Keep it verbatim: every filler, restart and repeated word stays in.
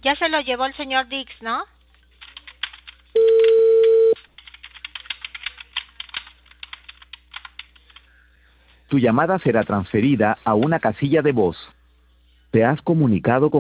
Ya se lo llevó el señor Dix, ¿no? Tu llamada será transferida a una casilla de voz. Te has comunicado con